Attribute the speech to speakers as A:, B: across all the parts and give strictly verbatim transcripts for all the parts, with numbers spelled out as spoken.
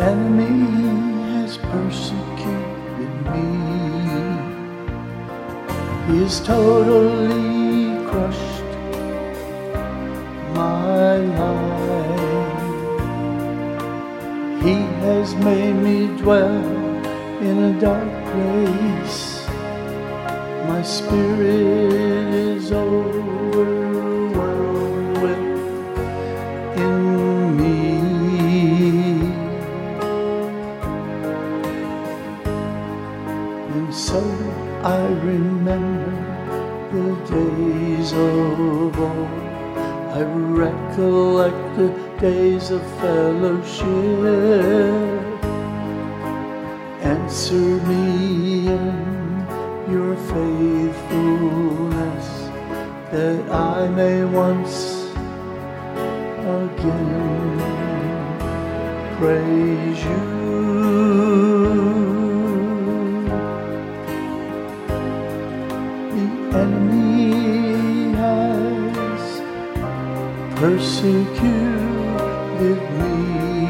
A: enemy has persecuted me. He has totally crushed my life. He has made me dwell in a dark place. My spirit is overwhelmed within me. And so I remember the days of old. I recollect the days of fellowship. Answer me in your faithfulness, that I may once again praise you. The enemy has persecuted me,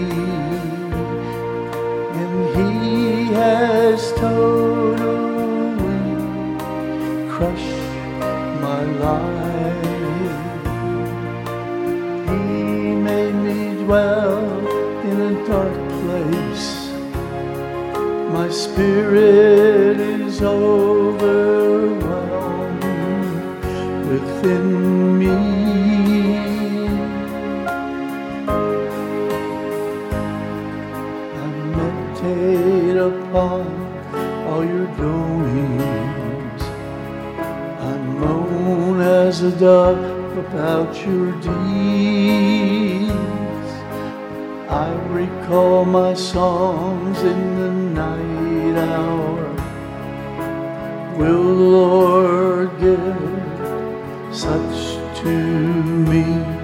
A: and he has totally crushed my life. He made me dwell in a dark place. My spirit is overwhelmed within me. I meditate upon all your doings. I moan as a dove about your deeds. I recall my songs in the night hour. Will the Lord give such to me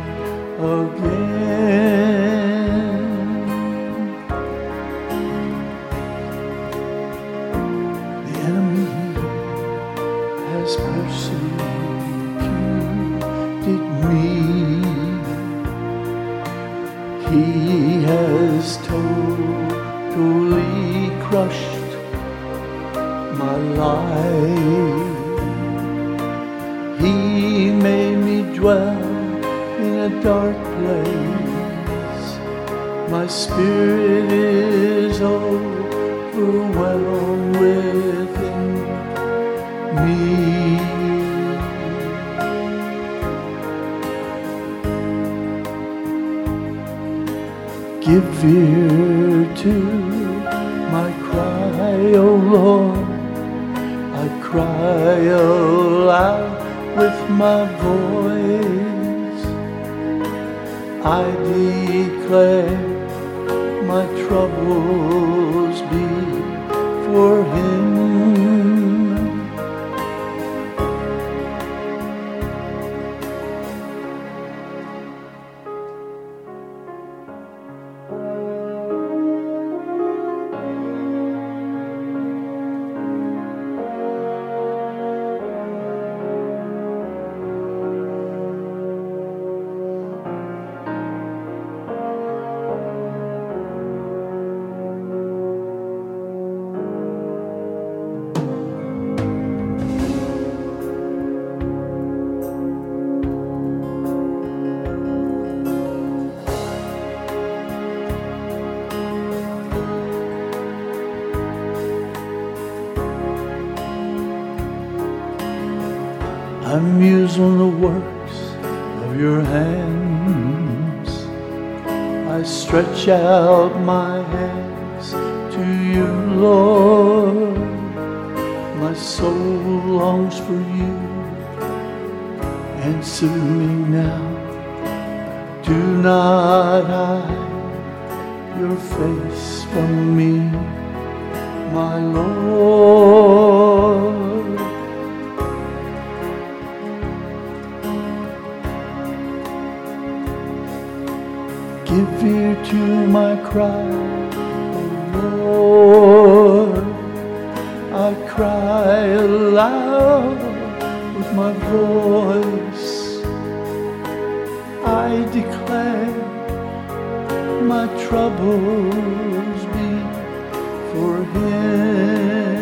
A: again? The enemy has persecuted me. He has totally crushed my life. He made me dwell in a dark place. My spirit is overwhelmed within me. Give ear to my cry, O Lord. I cry aloud with my voice. I declare my troubles before Him. I muse on the works of your hands. I stretch out my hands to you, Lord. My soul longs for you. Answer me now. Do not hide your face from me, my Lord. Give ear to my cry, O Lord. I cry aloud with my voice. I declare my troubles for Him.